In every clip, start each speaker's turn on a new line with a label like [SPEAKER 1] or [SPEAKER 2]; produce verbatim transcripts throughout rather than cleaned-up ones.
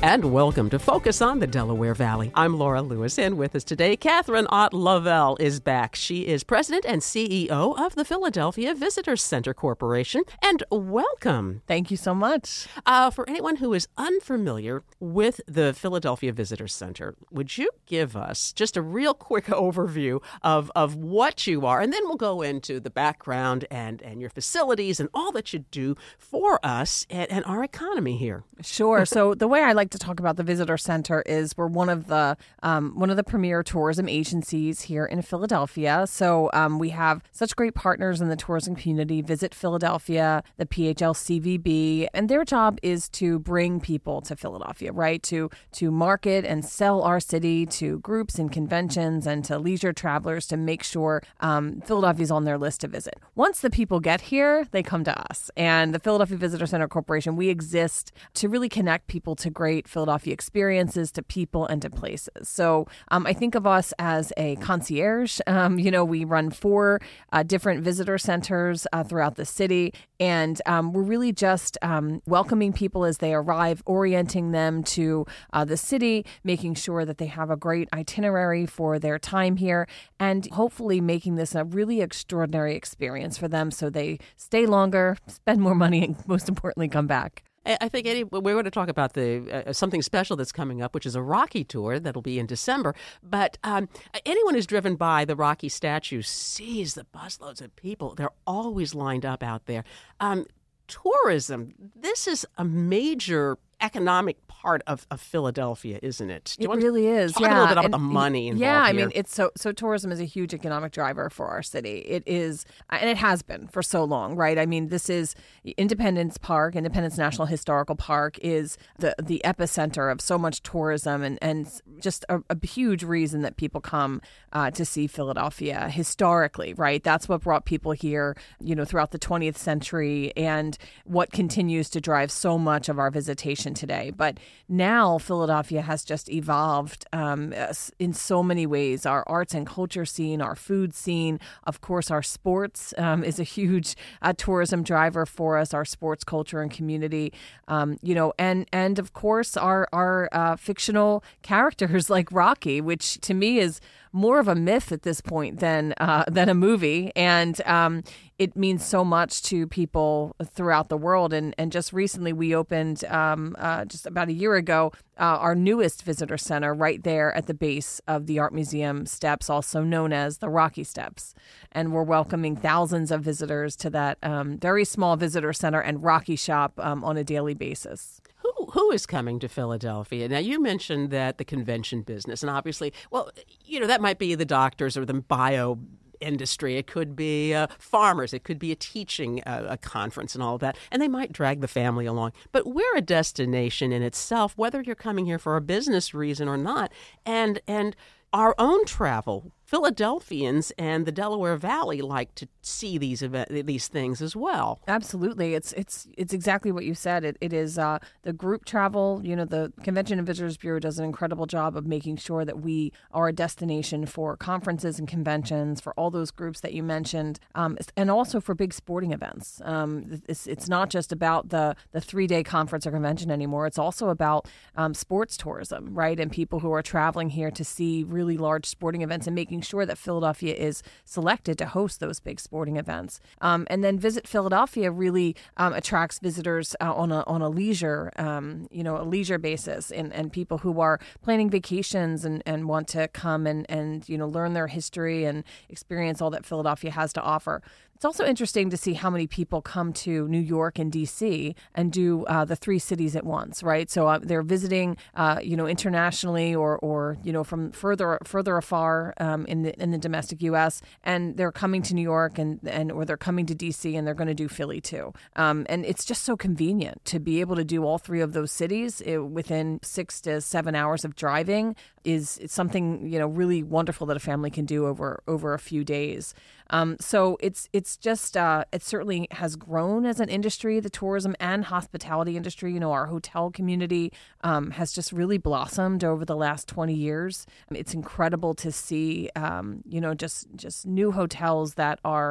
[SPEAKER 1] And welcome to Focus on the Delaware Valley. I'm Laura Lewis, and with us today, Catherine Ott Lavelle is back. She is president and C E O of the Philadelphia Visitors Center Corporation. And welcome.
[SPEAKER 2] Thank you so much.
[SPEAKER 1] Uh, for anyone who is unfamiliar with the Philadelphia Visitors Center, would you give us just a real quick overview of, of what you are? And then we'll go into the background and, and your facilities and all that you do for us and, and our economy here.
[SPEAKER 2] Sure. So the way I like to talk about the Visitor Center is we're one of the um, one of the premier tourism agencies here in Philadelphia. So um, we have such great partners in the tourism community, Visit Philadelphia, the P H L C V B, and their job is to bring people to Philadelphia, right? To to market and sell our city to groups and conventions and to leisure travelers to make sure um, Philadelphia is on their list to visit. Once the people get here, they come to us. And the Philadelphia Visitor Center Corporation, we exist to really connect people to great Philadelphia experiences, to people and to places. So um, I think of us as a concierge. Um, you know, we run four uh, different visitor centers uh, throughout the city, and um, we're really just um, welcoming people as they arrive, orienting them to uh, the city, making sure that they have a great itinerary for their time here, and hopefully making this a really extraordinary experience for them so they stay longer, spend more money, and most importantly, come back.
[SPEAKER 1] I think any, we're going to talk about the uh, something special that's coming up, which is a Rocky tour that'll be in December. But um, anyone who's driven by the Rocky statue sees the busloads of people. They're always lined up out there. Um, tourism, this is a major economic part of, of Philadelphia, isn't it?
[SPEAKER 2] Do it really is.
[SPEAKER 1] Talk
[SPEAKER 2] yeah.
[SPEAKER 1] a little bit about
[SPEAKER 2] and,
[SPEAKER 1] the money involved
[SPEAKER 2] Yeah, I
[SPEAKER 1] here.
[SPEAKER 2] mean, it's so so. Tourism is a huge economic driver for our city. It is, and it has been for so long, right? I mean, this is Independence Park. Independence National Historical Park is the the epicenter of so much tourism, and and just a, a huge reason that people come uh, to see Philadelphia historically, right? That's what brought people here, you know, throughout the twentieth century, and what continues to drive so much of our visitation today. But now Philadelphia has just evolved um, in so many ways. Our arts and culture scene, our food scene, of course, our sports um, is a huge uh, tourism driver for us, our sports culture and community, um, you know, and and of course, our, our uh, fictional characters like Rocky, which to me is more of a myth at this point than uh, than a movie, and um, it means so much to people throughout the world. And and just recently, we opened um, uh, just about a year ago uh, our newest visitor center right there at the base of the Art Museum steps, also known as the Rocky Steps, and we're welcoming thousands of visitors to that um, very small visitor center and Rocky shop um, on a daily basis.
[SPEAKER 1] Who who is coming to Philadelphia? Now, you mentioned that the convention business, and obviously, well, you know, that might be the doctors or the bio industry. It could be uh, farmers. It could be a teaching uh, a conference and all of that. And they might drag the family along. But we're a destination in itself, whether you're coming here for a business reason or not. And and our own travel, Philadelphians and the Delaware Valley like to see these event, these things as well.
[SPEAKER 2] Absolutely. It's it's it's exactly what you said. It it is uh, the group travel. You know, the Convention and Visitors Bureau does an incredible job of making sure that we are a destination for conferences and conventions, for all those groups that you mentioned, um, and also for big sporting events. Um, it's, it's not just about the, the three-day conference or convention anymore. It's also about um, sports tourism, right? And people who are traveling here to see really large sporting events and making sure that Philadelphia is selected to host those big sporting events. Um, and then Visit Philadelphia really um, attracts visitors uh, on a on a leisure, um, you know, a leisure basis, and, and people who are planning vacations and, and want to come and, and, you know, learn their history and experience all that Philadelphia has to offer. It's also interesting to see how many people come to New York and D C and do uh, the three cities at once, right? So uh, they're visiting, uh, you know, internationally or, or you know, from further further afar um, in the in the domestic U S, and they're coming to New York and and or they're coming to D C and they're going to do Philly too. Um, and it's just so convenient to be able to do all three of those cities it, within six to seven hours of driving. Is it's something, you know, really wonderful that a family can do over over a few days. Um, so it's it's just uh, it certainly has grown as an industry, the tourism and hospitality industry. You know, our hotel community um, has just really blossomed over the last twenty years. It's incredible to see, um, you know, just just new hotels that are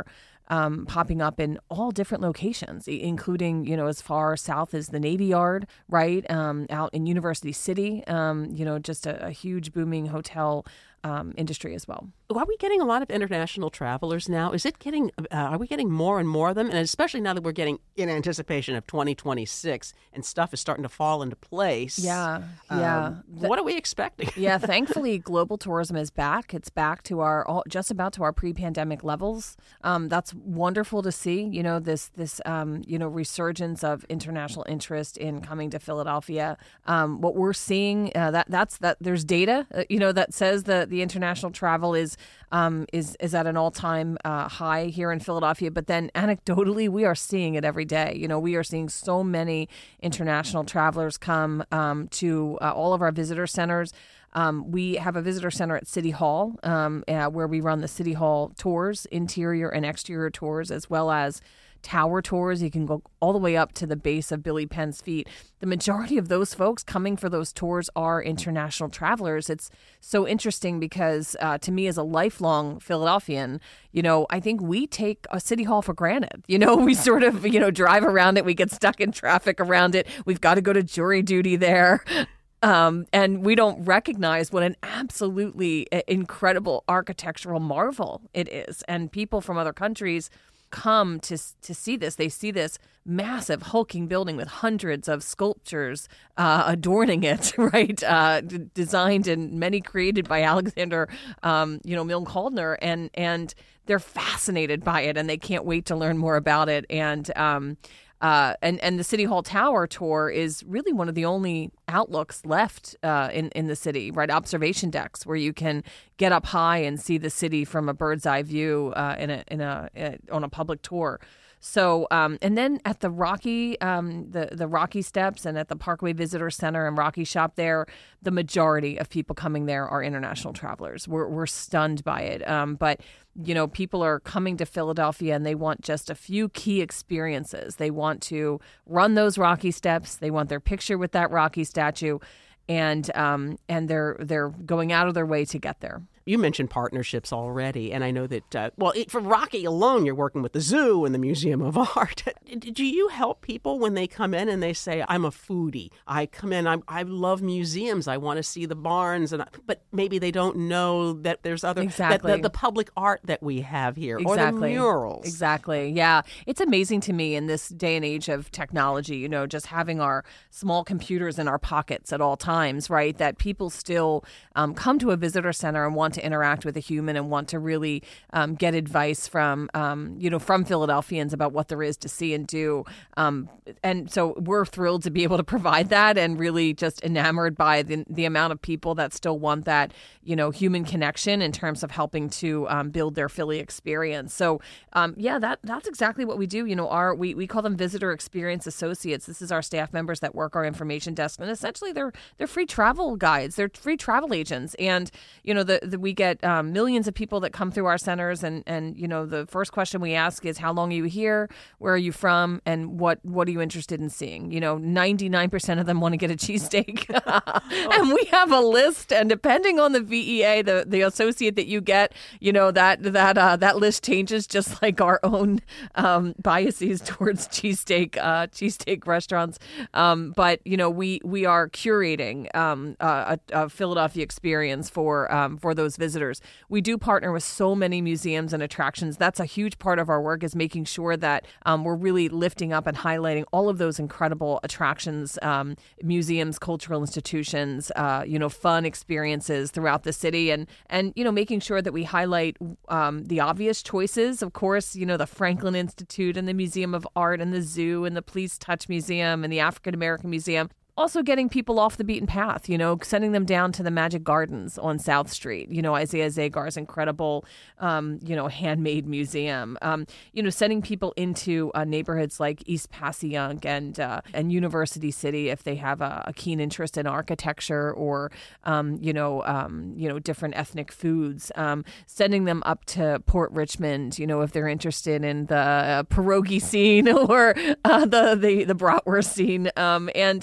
[SPEAKER 2] um, popping up in all different locations, including, you know, as far south as the Navy Yard, right, um, out in University City, um, you know, just a, a huge booming hotel um, industry as well.
[SPEAKER 1] Are we getting a lot of international travelers now? Is it getting, uh, are we getting more and more of them? And especially now that we're getting in anticipation of twenty twenty-six and stuff is starting to fall into place.
[SPEAKER 2] Yeah,
[SPEAKER 1] um,
[SPEAKER 2] yeah.
[SPEAKER 1] What are we expecting?
[SPEAKER 2] Yeah, thankfully, global tourism is back. It's back to our, all, just about to our pre-pandemic levels. Um, that's wonderful to see, you know, this, this um, you know, resurgence of international interest in coming to Philadelphia. Um, what we're seeing, uh, that that's that there's data, uh, you know, that says that the international travel is um, is is at an all-time uh, high here in Philadelphia. But then anecdotally, we are seeing it every day. You know, we are seeing so many international travelers come um, to uh, all of our visitor centers. Um, we have a visitor center at City Hall um, uh, where we run the City Hall tours, interior and exterior tours, as well as tower tours. You can go all the way up to the base of Billy Penn's feet. The majority of those folks coming for those tours are international travelers. It's so interesting because uh, to me as a lifelong Philadelphian, you know, I think we take a City Hall for granted. You know, we sort of, you know, drive around it. We get stuck in traffic around it. We've got to go to jury duty there. Um, and we don't recognize what an absolutely incredible architectural marvel it is. And people from other countries come to to see this. They see this massive hulking building with hundreds of sculptures uh, adorning it, right? Uh, d- designed and many created by Alexander, um, you know, Milne Kaldner, and and they're fascinated by it, and they can't wait to learn more about it. And um, Uh, and, and the City Hall Tower tour is really one of the only outlooks left uh, in, in the city, right? Observation decks where you can get up high and see the city from a bird's eye view uh, in a in a, a on a public tour. So, um, and then at the Rocky, um, the, the Rocky Steps and at the Parkway Visitor Center and Rocky Shop there, the majority of people coming there are international travelers. We're, we're stunned by it. Um, but, you know, people are coming to Philadelphia and they want just a few key experiences. They want to run those Rocky Steps. They want their picture with that Rocky statue. And um, and they're they're going out of their way to get there.
[SPEAKER 1] You mentioned partnerships already, and I know that, uh, well, it, for Rocky alone, you're working with the zoo and the Museum of Art. Do you help people when they come in and they say, I'm a foodie, I come in, I'm, I love museums, I want to see the barns, and I, but maybe they don't know that there's other,
[SPEAKER 2] exactly.
[SPEAKER 1] that the, the public art that we have here,
[SPEAKER 2] exactly.
[SPEAKER 1] or the murals.
[SPEAKER 2] Exactly, yeah. It's amazing to me in this day and age of technology, you know, just having our small computers in our pockets at all times, right, that people still um, come to a visitor center and want to interact with a human and want to really um, get advice from, um, you know, from Philadelphians about what there is to see and do. Um, and so we're thrilled to be able to provide that and really just enamored by the, the amount of people that still want that, you know, human connection in terms of helping to um, build their Philly experience. So, um, yeah, that that's exactly what we do. You know, our we, we call them visitor experience associates. This is our staff members that work our information desk. And essentially they're they're free travel guides. They're free travel agents. And, you know, the, the we get um, millions of people that come through our centers, and, and you know the first question we ask is, how long are you here? Where are you from? And what what are you interested in seeing? You know, ninety-nine percent of them want to get a cheesesteak. And we have a list, and depending on the V E A, the, the associate that you get, you know, that that uh, that list changes, just like our own um, biases towards cheesesteak uh, cheesesteak restaurants. Um, but you know, we we are curating um, a, a Philadelphia experience for um, for those visitors. We do partner with so many museums and attractions. That's a huge part of our work, is making sure that um, we're really lifting up and highlighting all of those incredible attractions, um, museums, cultural institutions, uh, you know, fun experiences throughout the city, and and you know, making sure that we highlight um, the obvious choices. Of course, you know, the Franklin Institute and the Museum of Art and the Zoo and the Please Touch Museum and the African American Museum. Also getting people off the beaten path, you know, sending them down to the Magic Gardens on South Street, you know, Isaiah Zagar's incredible, um, you know, handmade museum, um, you know, sending people into uh, neighborhoods like East Passyunk and uh, and University City if they have a, a keen interest in architecture or, um, you know, um, you know, different ethnic foods, um, sending them up to Port Richmond, you know, if they're interested in the uh, pierogi scene or uh, the, the, the bratwurst scene. Um, and, you know,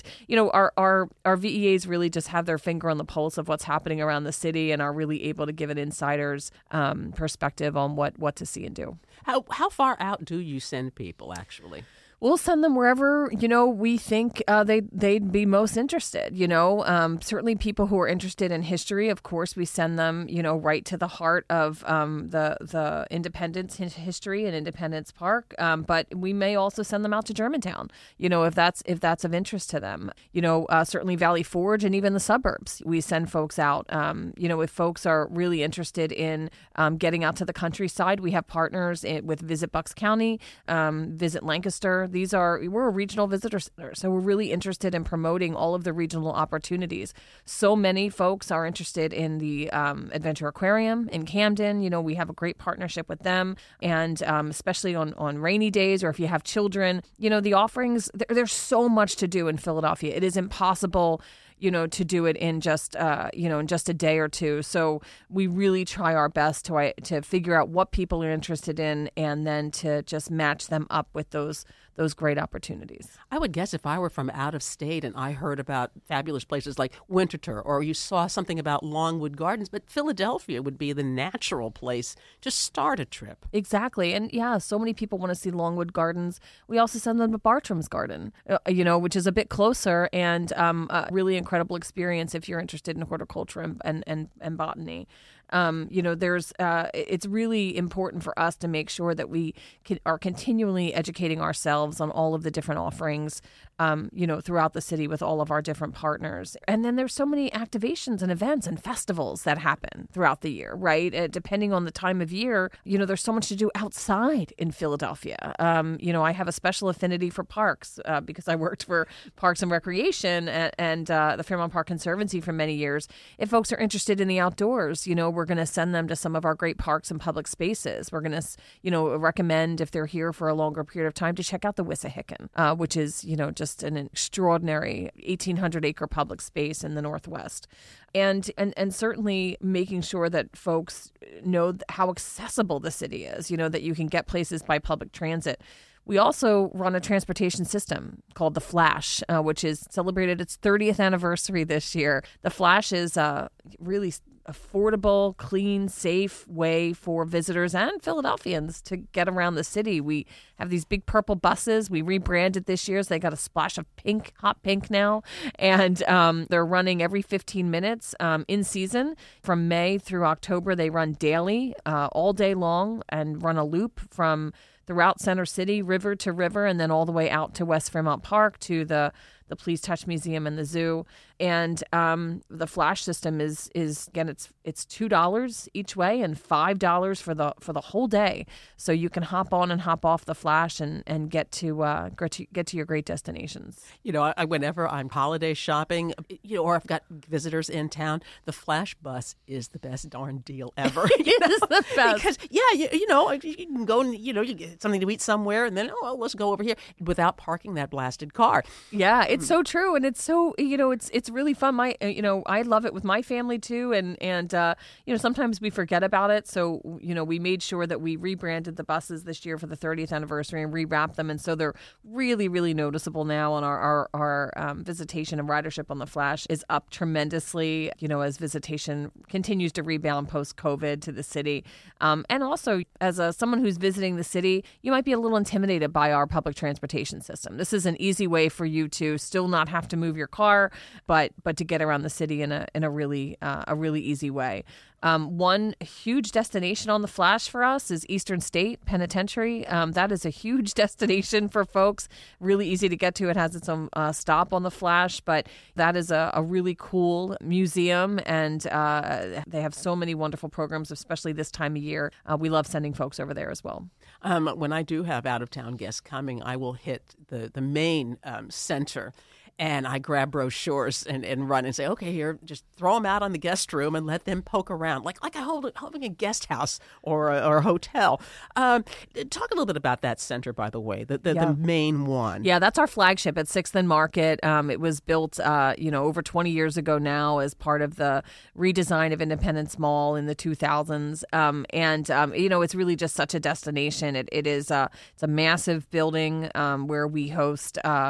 [SPEAKER 2] so our, our, our V E As really just have their finger on the pulse of what's happening around the city and are really able to give an insider's um, perspective on what, what to see and do.
[SPEAKER 1] How how far out do you send people, actually?
[SPEAKER 2] We'll send them wherever, you know, we think uh, they, they'd be most interested, you know. Um, certainly people who are interested in history, of course, we send them, you know, right to the heart of um, the the Independence history and Independence Park. Um, but we may also send them out to Germantown, you know, if that's if that's of interest to them. You know, uh, certainly Valley Forge and even the suburbs, we send folks out. Um, you know, if folks are really interested in um, getting out to the countryside, we have partners in, with Visit Bucks County, um, Visit Lancaster. These are, we're a regional visitor center, so we're really interested in promoting all of the regional opportunities. So many folks are interested in the um, Adventure Aquarium in Camden. You know, we have a great partnership with them, and um, especially on, on rainy days or if you have children, you know, the offerings, there, there's so much to do in Philadelphia. It is impossible, you know, to do it in just, uh, you know, in just a day or two. So we really try our best to to figure out what people are interested in and then to just match them up with those those great opportunities.
[SPEAKER 1] I would guess if I were from out of state and I heard about fabulous places like Winterthur, or you saw something about Longwood Gardens, but Philadelphia would be the natural place to start a trip.
[SPEAKER 2] Exactly. And yeah, so many people want to see Longwood Gardens. We also send them to Bartram's Garden, uh, you know, which is a bit closer and um, a really incredible experience if you're interested in horticulture and, and, and, and botany. Um, you know, there's uh, it's really important for us to make sure that we can, are continually educating ourselves on all of the different offerings, um, you know, throughout the city with all of our different partners. And then there's so many activations and events and festivals that happen throughout the year, right? Uh, depending on the time of year, you know, there's so much to do outside in Philadelphia. Um, you know, I have a special affinity for parks uh, because I worked for Parks and Recreation and, and uh, the Fairmount Park Conservancy for many years. If folks are interested in the outdoors, you know, we're going to send them to some of our great parks and public spaces. We're going to, you know, recommend if they're here for a longer period of time to check out the Wissahickon, uh, which is, you know, just an extraordinary eighteen hundred acre public space in the Northwest. And, and and certainly making sure that folks know how accessible the city is, you know, that you can get places by public transit. We also run a transportation system called the Flash, uh, which is celebrated its thirtieth anniversary this year. The Flash is uh, really affordable, clean, safe way for visitors and Philadelphians to get around the city. We have these big purple buses. We rebranded this year, so they got a splash of pink, hot pink now. And um, they're running every fifteen minutes um, in season. From May through October, they run daily, uh, all day long, and run a loop from throughout Center City, river to river, and then all the way out to West Fairmount Park to the the Please Touch Museum and the zoo. And um, the Flash system is is again it's it's two dollars each way and five dollars for the for the whole day. So you can hop on and hop off the Flash and and get to uh, get to get to your great destinations.
[SPEAKER 1] You know, I, whenever I'm holiday shopping, you know, or I've got visitors in town, the Flash bus is the best darn deal ever.
[SPEAKER 2] It is the best
[SPEAKER 1] because yeah, you, you know, you can go and you know you get something to eat somewhere, and then oh, well, let's go over here without parking that blasted car.
[SPEAKER 2] Yeah, it's so true, and it's so you know it's it's really fun. My you know I love it with my family too, and and uh, you know sometimes we forget about it. So you know we made sure that we rebranded the buses this year for the thirtieth anniversary and rewrapped them, and so they're really really noticeable now. And our our, our um, visitation and ridership on the Flash is up tremendously. You know as visitation continues to rebound post COVID to the city, um, and also as a someone who's visiting the city, you might be a little intimidated by our public transportation system. This is an easy way for you to still not have to move your car, but but to get around the city in a in a really uh, a really easy way. Um, one huge destination on the Flash for us is Eastern State Penitentiary. Um, that is a huge destination for folks. Really easy to get to. It has its own uh, stop on the Flash, but that is a, a really cool museum, and uh, they have so many wonderful programs, especially this time of year. Uh, we love sending folks over there as well.
[SPEAKER 1] Um, when I do have out-of-town guests coming, I will hit the, the main um, center, and I grab brochures and, and run and say, okay, here, just throw them out on the guest room and let them poke around, like like I hold holding a guest house or a, or a hotel. Um, talk a little bit about that center, by the way, the the, yeah. the main one.
[SPEAKER 2] Yeah, that's our flagship at sixth and Market. Um, it was built, uh, you know, over twenty years ago now as part of the redesign of Independence Mall in the two thousands. Um, and, um, you know, it's really just such a destination. It, it is uh, it's a massive building um, where we host uh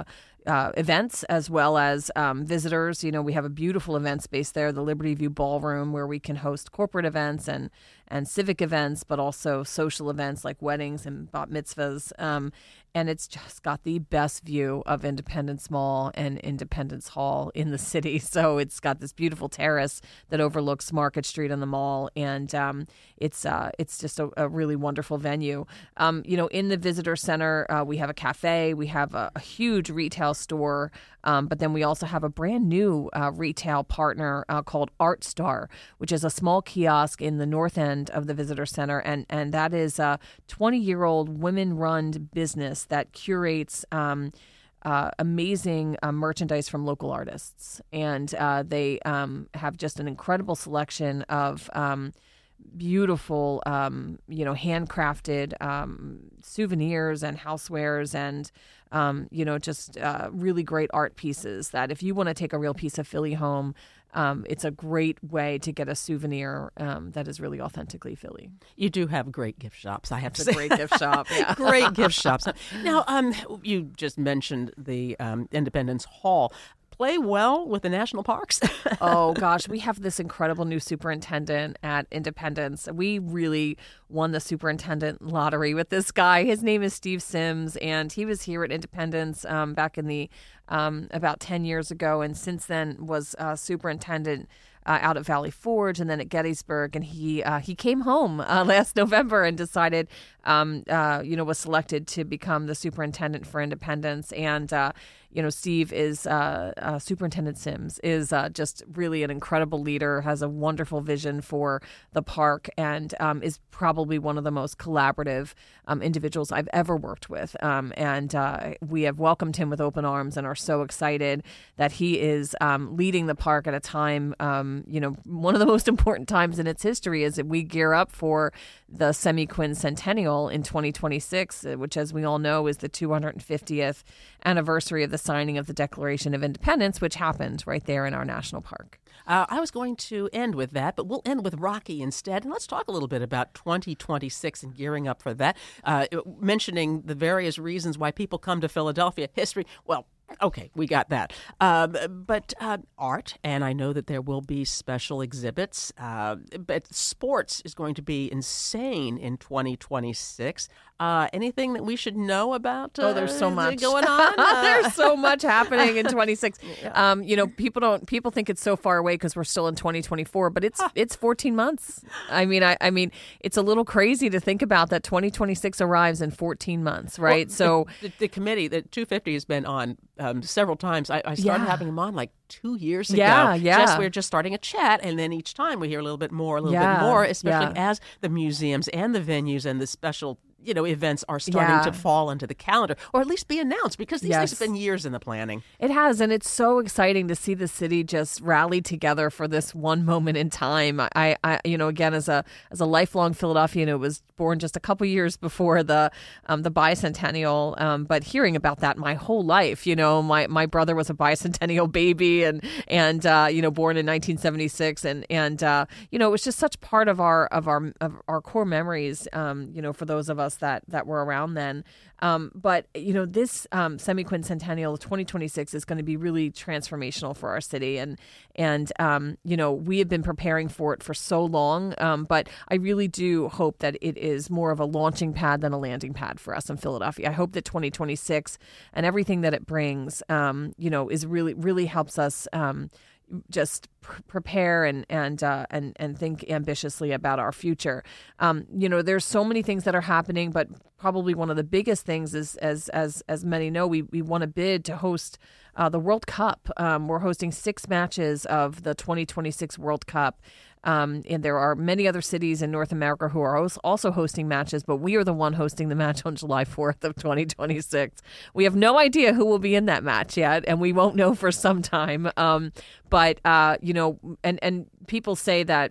[SPEAKER 2] uh, events as well as um, visitors. You know, we have a beautiful event space there, the Liberty View Ballroom, where we can host corporate events and and civic events, but also social events like weddings and bat mitzvahs. Um, and it's just got the best view of Independence Mall and Independence Hall in the city. So it's got this beautiful terrace that overlooks Market Street and the mall, and um, it's uh, it's just a, a really wonderful venue. Um, you know, in the visitor center, uh, we have a cafe, we have a, a huge retail store, um, but then we also have a brand new uh, retail partner uh, called Art Star, which is a small kiosk in the north end of the visitor center, and and that is a twenty-year-old women-run business that curates um, uh, amazing uh, merchandise from local artists, and uh, they um, have just an incredible selection of um, beautiful, um, you know, handcrafted um, souvenirs and housewares and. Um, you know, just uh, really great art pieces that if you want to take a real piece of Philly home, um, it's a great way to get a souvenir um, that is really authentically Philly.
[SPEAKER 1] You do have great gift shops, I have
[SPEAKER 2] It's
[SPEAKER 1] to
[SPEAKER 2] a
[SPEAKER 1] say.
[SPEAKER 2] great gift shop. Yeah.
[SPEAKER 1] Great gift shops. Now, um, you just mentioned the um, Independence Hall. Play well with the national parks?
[SPEAKER 2] Oh, gosh. We have this incredible new superintendent at Independence. We really won the superintendent lottery with this guy. His name is Steve Sims, and he was here at Independence um, back in the um, about ten years ago, and since then was uh, superintendent Uh, out at Valley Forge and then at Gettysburg, and he uh, he came home uh, last November and decided, um, uh, you know, was selected to become the superintendent for Independence. And uh, you know, Steve is uh, uh, Superintendent Sims is uh, just really an incredible leader, has a wonderful vision for the park, and um, is probably one of the most collaborative um, individuals I've ever worked with. Um, and uh, we have welcomed him with open arms and are so excited that he is um, leading the park at a time. Um, You know, one of the most important times in its history is that we gear up for the semi-quincentennial in twenty twenty-six, which, as we all know, is the two hundred fiftieth anniversary of the signing of the Declaration of Independence, which happened right there in our national park.
[SPEAKER 1] Uh, I was going to end with that, but we'll end with Rocky instead. And let's talk a little bit about twenty twenty-six and gearing up for that, uh, mentioning the various reasons why people come to Philadelphia. History, well, okay, we got that. Um, but uh, art, and I know that there will be special exhibits, uh, but sports is going to be insane in twenty twenty-six. Uh, anything that we should know about? Uh,
[SPEAKER 2] oh, there's so much
[SPEAKER 1] going on. Uh,
[SPEAKER 2] there's so much happening in twenty-six. Yeah. Um, you know, people don't people think it's so far away because we're still in twenty twenty-four, but it's huh. it's fourteen months. I mean, I, I mean, it's a little crazy to think about that twenty twenty-six arrives in fourteen months, right?
[SPEAKER 1] Well,
[SPEAKER 2] so
[SPEAKER 1] the, the, the committee, the two fifty, has been on um, several times. I, I started
[SPEAKER 2] yeah.
[SPEAKER 1] having him on like two years ago.
[SPEAKER 2] Yeah, yeah.
[SPEAKER 1] Just we're just starting a chat, and then each time we hear a little bit more, a little
[SPEAKER 2] yeah,
[SPEAKER 1] bit more, especially
[SPEAKER 2] yeah.
[SPEAKER 1] as the museums and the venues and the special, you know, events are starting
[SPEAKER 2] yeah.
[SPEAKER 1] to fall into the calendar, or at least be announced, because these
[SPEAKER 2] yes.
[SPEAKER 1] things have been years in the planning.
[SPEAKER 2] It has, and it's so exciting to see the city just rally together for this one moment in time. I, I you know, again, as a as a lifelong Philadelphian who was born just a couple years before the um, the bicentennial, um, but hearing about that my whole life, you know, my, my brother was a bicentennial baby, and and uh, you know, born in nineteen seventy-six, and and uh, you know, it was just such part of our of our of our core memories, um, you know, for those of us that that were around then. Um, but, you know, this um, semi-quincentennial twenty twenty-six is going to be really transformational for our city. And, and um, you know, we have been preparing for it for so long. Um, but I really do hope that it is more of a launching pad than a landing pad for us in Philadelphia. I hope that twenty twenty-six and everything that it brings, um, you know, is really, really helps us um, just pr- prepare and and uh, and and think ambitiously about our future. Um, you know, there's so many things that are happening, but probably one of the biggest things is, as as as many know, we we won a bid to host uh, the World Cup. Um, we're hosting six matches of the twenty twenty-six World Cup. Um, and there are many other cities in North America who are also hosting matches, but we are the one hosting the match on July fourth of twenty twenty-six. We have no idea who will be in that match yet, and we won't know for some time. Um, but, uh, you know, and, and people say that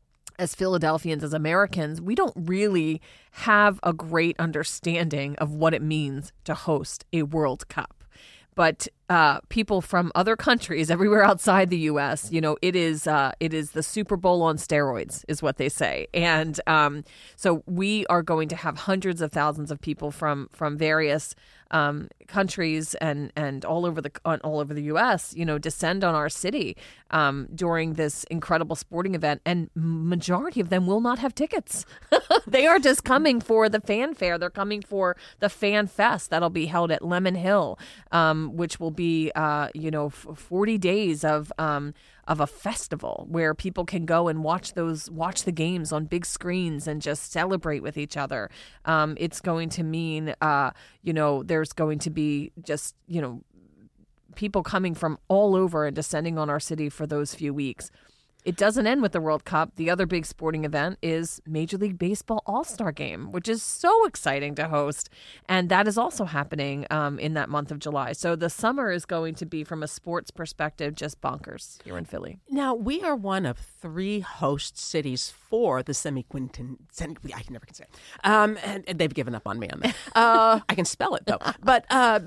[SPEAKER 2] as Philadelphians, as Americans, we don't really have a great understanding of what it means to host a World Cup. But uh, people from other countries, everywhere outside the U S. You know, it is uh, it is the Super Bowl on steroids, is what they say. And um, so we are going to have hundreds of thousands of people from from various um, countries and and all over the all over the U S. You know, descend on our city um, during this incredible sporting event, and majority of them will not have tickets. They are just coming for the fanfare. They're coming for the Fan Fest that'll be held at Lemon Hill, um, which will be uh, you know f- forty days of um, of a festival where people can go and watch those watch the games on big screens and just celebrate with each other. Um, it's going to mean uh, you know there's going to be just you know people coming from all over and descending on our city for those few weeks. It doesn't end with the World Cup. The other big sporting event is Major League Baseball All-Star Game, which is so exciting to host. And that is also happening um, in that month of July. So the summer is going to be, from a sports perspective, just bonkers here in Philly.
[SPEAKER 1] Now, we are one of three host cities for the semiquinten. I can never say it. Um, and, and they've given up on me on that. Uh, I can spell it, though. But... Uh,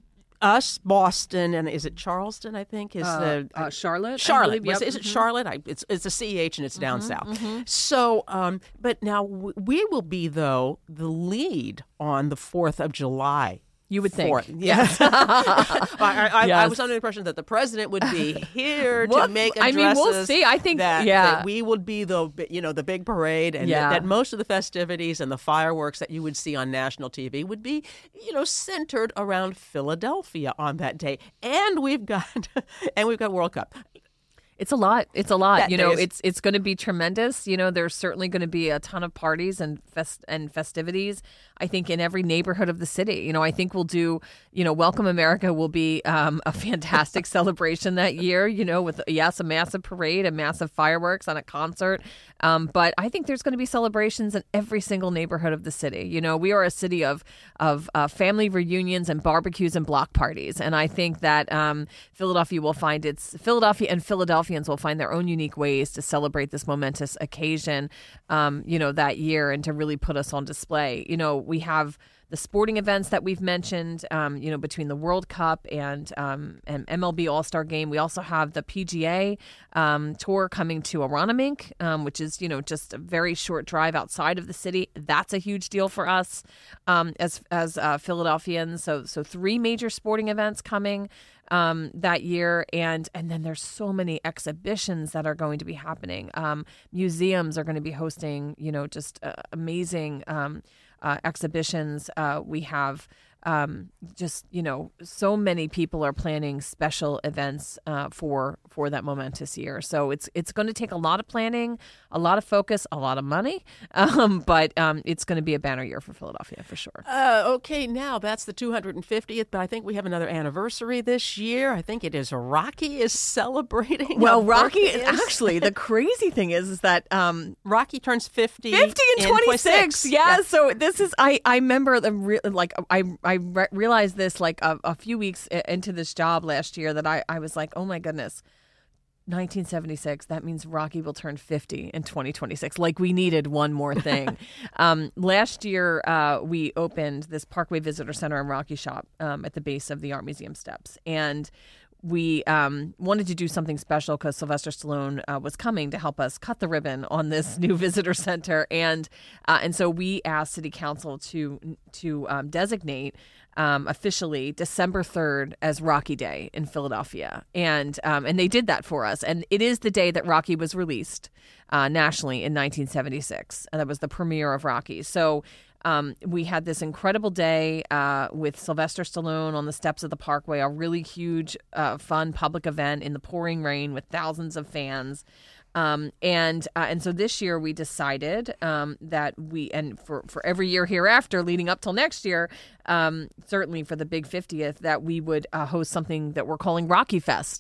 [SPEAKER 1] Us, Boston, and is it Charleston, I think? Is
[SPEAKER 2] uh,
[SPEAKER 1] the
[SPEAKER 2] uh, Charlotte?
[SPEAKER 1] Charlotte.
[SPEAKER 2] Believe, yep.
[SPEAKER 1] Is it
[SPEAKER 2] mm-hmm.
[SPEAKER 1] Charlotte? I, it's it's a C H and it's down
[SPEAKER 2] mm-hmm,
[SPEAKER 1] south.
[SPEAKER 2] Mm-hmm.
[SPEAKER 1] So, um, but now w- we will be, though, the lead on the fourth of July.
[SPEAKER 2] You would think.
[SPEAKER 1] Yes. I, I,
[SPEAKER 2] yes.
[SPEAKER 1] I was under the impression that the president would be here
[SPEAKER 2] well,
[SPEAKER 1] to make addresses.
[SPEAKER 2] I mean, we'll see. I think
[SPEAKER 1] that,
[SPEAKER 2] yeah.
[SPEAKER 1] that we would be the, you know, the big parade, and
[SPEAKER 2] yeah.
[SPEAKER 1] that, that most of the festivities and the fireworks that you would see on national T V would be, you know, centered around Philadelphia on that day. And we've got, and we've got World Cup.
[SPEAKER 2] It's a lot. It's a lot.
[SPEAKER 1] That
[SPEAKER 2] you know,
[SPEAKER 1] is-
[SPEAKER 2] it's it's going to be tremendous. You know, there's certainly going to be a ton of parties and fest and festivities, I think, in every neighborhood of the city. You know, I think we'll do, you know, Welcome America will be um, a fantastic celebration that year, you know, with, yes, a massive parade, a massive fireworks and a concert. Um, but I think there's going to be celebrations in every single neighborhood of the city. You know, we are a city of of uh, family reunions and barbecues and block parties. And I think that um, Philadelphia will find its Philadelphia and Philadelphians will find their own unique ways to celebrate this momentous occasion, um, you know, that year, and to really put us on display. You know, we have the sporting events that we've mentioned, um, you know, between the World Cup and um, and M L B All-Star Game. We also have the P G A um, Tour coming to Aronimink, um, which is, you know, just a very short drive outside of the city. That's a huge deal for us um, as as uh, Philadelphians. So so three major sporting events coming um, that year, and and then there's so many exhibitions that are going to be happening. Um, museums are going to be hosting, you know, just uh, amazing Um, Uh, exhibitions. Uh, we have um, just, you know, so many people are planning special events uh, for for that momentous year. So it's it's going to take a lot of planning, a lot of focus, a lot of money, um, but um, it's going to be a banner year for Philadelphia for sure.
[SPEAKER 1] Uh, okay, now that's the two hundred fiftieth, but I think we have another anniversary this year. I think it is Rocky is celebrating.
[SPEAKER 2] Well,
[SPEAKER 1] a
[SPEAKER 2] Rocky
[SPEAKER 1] birthday.
[SPEAKER 2] is actually, the crazy thing is, is that um,
[SPEAKER 1] Rocky turns fifty.
[SPEAKER 2] fifty and
[SPEAKER 1] in
[SPEAKER 2] twenty-six. Yeah,
[SPEAKER 1] yeah.
[SPEAKER 2] so this is, I, I remember the re- like, I, I re- realized this like a, a few weeks into this job last year that I, I was like, oh my goodness, nineteen seventy-six, that means Rocky will turn fifty in twenty twenty-six. Like, we needed one more thing. um, last year, uh, we opened this Parkway Visitor Center and Rocky Shop um, at the base of the Art Museum steps. And we um, wanted to do something special because Sylvester Stallone uh, was coming to help us cut the ribbon on this new visitor center, and uh, and so we asked City Council to to um, designate um, officially December third as Rocky Day in Philadelphia, and um, and they did that for us, and it is the day that Rocky was released uh, nationally in nineteen seventy-six, and that was the premiere of Rocky. So. Um, we had this incredible day uh, with Sylvester Stallone on the steps of the Parkway, a really huge, uh, fun public event in the pouring rain with thousands of fans. Um, and uh, and so this year we decided um, that we, and for, for every year hereafter leading up till next year, um, certainly for the big fiftieth, that we would uh, host something that we're calling Rocky Fest.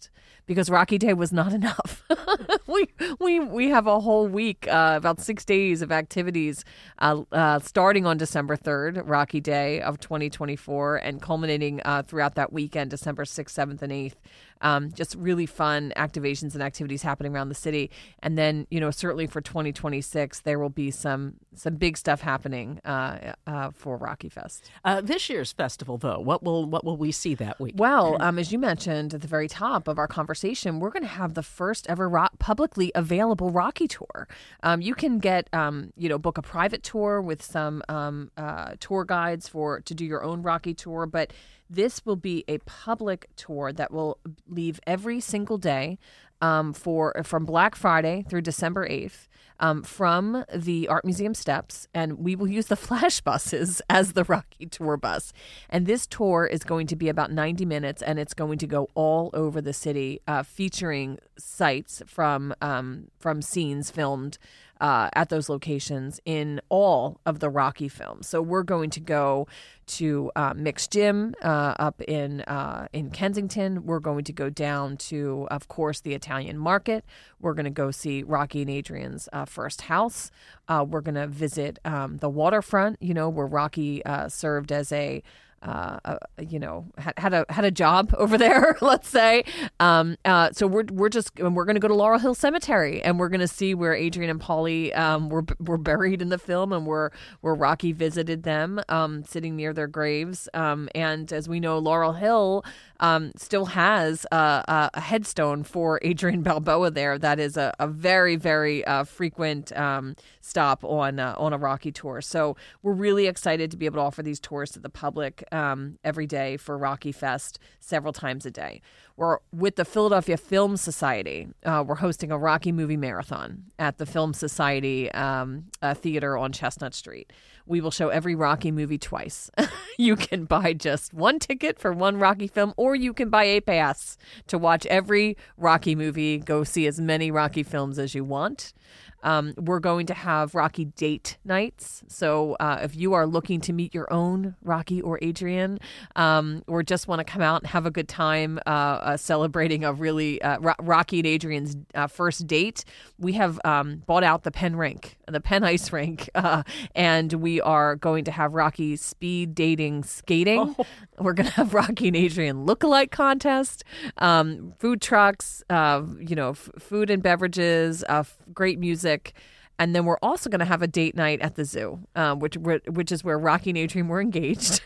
[SPEAKER 2] because Rocky Day was not enough. we we we have a whole week, uh, about six days of activities, uh, uh, starting on December third, Rocky Day of twenty twenty-four, and culminating uh, throughout that weekend, December sixth, seventh, and eighth. Um, just really fun activations and activities happening around the city. And then, you know, certainly for twenty twenty-six, there will be some some big stuff happening uh, uh, for Rocky Fest.
[SPEAKER 1] Uh, this year's festival, though, what will what will we see that week?
[SPEAKER 2] Well, um, as you mentioned at the very top of our conversation, we're going to have the first ever rock, publicly available Rocky tour. Um, you can get, um, you know, book a private tour with some um, uh, tour guides for to do your own Rocky tour, but this will be a public tour that will leave every single day um, for from Black Friday through December eighth um, from the Art Museum steps, and we will use the flash buses as the Rocky Tour bus. And this tour is going to be about ninety minutes, and it's going to go all over the city, uh, featuring sites from um, from scenes filmed Uh, at those locations in all of the Rocky films. So we're going to go to uh, Mick's Gym uh, up in uh, in Kensington. We're going to go down to, of course, the Italian Market. We're going to go see Rocky and Adrian's uh, first house. Uh, we're going to visit um, the waterfront, you know, where Rocky uh, served as a Uh, uh, you know, had, had a had a job over there, let's say. Um, uh, so we're we're just we're going to go to Laurel Hill Cemetery, and we're going to see where Adrian and Paulie um, were were buried in the film, and where where Rocky visited them, um, sitting near their graves. Um, and as we know, Laurel Hill um, still has uh, a, a headstone for Adrian Balboa there. That is a, a very very uh, frequent um, stop on uh, on a Rocky tour. So we're really excited to be able to offer these tours to the public Um, every day for Rocky Fest, several times a day. We're with the Philadelphia Film Society. Uh, we're hosting a Rocky movie marathon at the Film Society um, uh, Theater on Chestnut Street. We will show every Rocky movie twice. You can buy just one ticket for one Rocky film, or you can buy a pass to watch every Rocky movie. Go see as many Rocky films as you want. Um, we're going to have Rocky date nights. So uh, if you are looking to meet your own Rocky or Adrian, um, or just want to come out and have a good time uh, uh, celebrating a really uh, Ro- Rocky and Adrian's uh, first date, we have um, bought out the Penn rink, the Penn ice rink, uh, and we are going to have Rocky speed dating skating. Oh. We're going to have Rocky and Adrian lookalike contest, um, food trucks, uh, you know, f- food and beverages, uh, f- great music. And then we're also going to have a date night at the zoo, uh, which which is where Rocky and Adrian were engaged.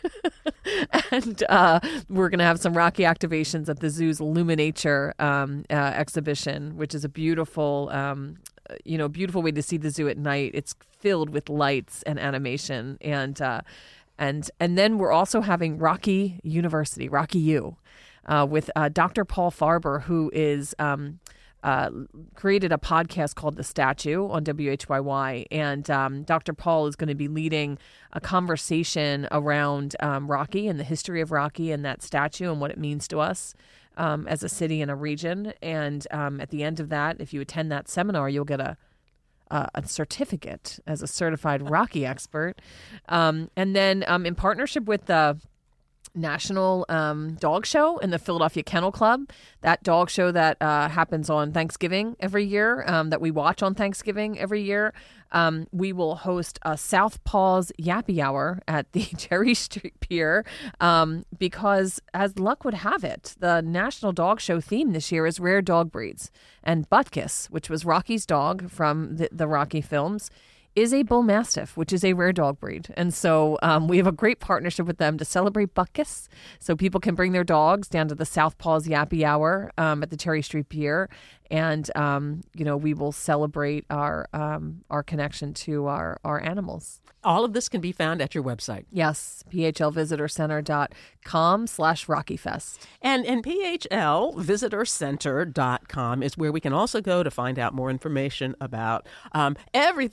[SPEAKER 2] And uh, we're going to have some Rocky activations at the zoo's Illuminature um, uh, exhibition, which is a beautiful, um, you know, beautiful way to see the zoo at night. It's filled with lights and animation. And uh, and and then we're also having Rocky University, Rocky U, uh, with uh, Doctor Paul Farber, who is... Um, Uh, created a podcast called The Statue on W H Y Y, and um, Doctor Paul is going to be leading a conversation around um, Rocky and the history of Rocky and that statue and what it means to us um, as a city and a region. And um, at the end of that, if you attend that seminar, you'll get a Uh, a certificate as a certified Rocky expert. Um, and then um, in partnership with the National um, Dog Show in the Philadelphia Kennel Club, that dog show that uh, happens on Thanksgiving every year, um, that we watch on Thanksgiving every year, um, we will host a Southpaws Yappy Hour at the Cherry Street Pier um, because, as luck would have it, the National Dog Show theme this year is rare dog breeds. And Butkus, which was Rocky's dog from the, the Rocky films, is a bull mastiff, which is a rare dog breed. And so um, we have a great partnership with them to celebrate Butkus. So people can bring their dogs down to the Southpaws Yappy Hour um, at the Cherry Street Pier. And, um, you know, we will celebrate our um, our connection to our, our animals.
[SPEAKER 1] All of this can be found at your website.
[SPEAKER 2] Yes, p h l visitor center dot com slash Rocky Fest.
[SPEAKER 1] And, and p h l visitor center dot com is where we can also go to find out more information about um, everything that you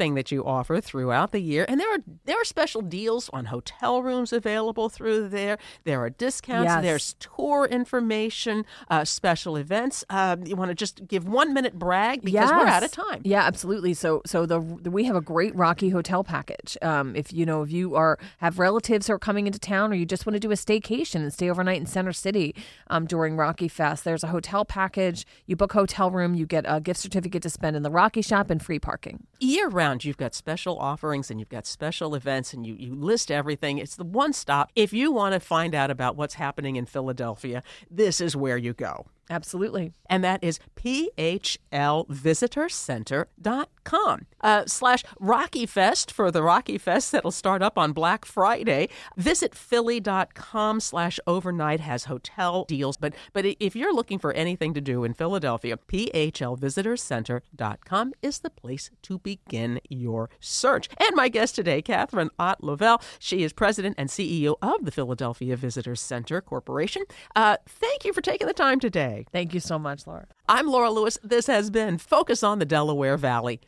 [SPEAKER 1] offer throughout the year. And there are there are special deals on hotel rooms available through there. There are discounts.
[SPEAKER 2] Yes.
[SPEAKER 1] There's tour information, uh, special events. Uh, you want to just give one minute brag because
[SPEAKER 2] yes.
[SPEAKER 1] we're out of time.
[SPEAKER 2] Yeah, absolutely. So, so the, the we have a great Rocky Hotel package. Um, if you know if you are have relatives who are coming into town, or you just want to do a staycation and stay overnight in Center City um, during Rocky Fest, there's a hotel package. You book hotel room, you get a gift certificate to spend in the Rocky Shop and free parking.
[SPEAKER 1] Year round, you've got special offerings and you've got special events, and you, you list everything. It's the one stop. If you want to find out about what's happening in Philadelphia, this is where you go.
[SPEAKER 2] Absolutely.
[SPEAKER 1] And that is P H L visitor center dot com uh, slash Rocky Fest for the Rocky Fest that'll start up on Black Friday. Visit Philly dot com slash overnight has hotel deals. But but if you're looking for anything to do in Philadelphia, P H L visitor center dot com is the place to begin your search. And my guest today, Catherine Ott Lavelle. She is president and C E O of the Philadelphia Visitors Center Corporation. Uh, thank you for taking the time today.
[SPEAKER 2] Thank you so much, Laura.
[SPEAKER 1] I'm Laura Lewis. This has been Focus on the Delaware Valley.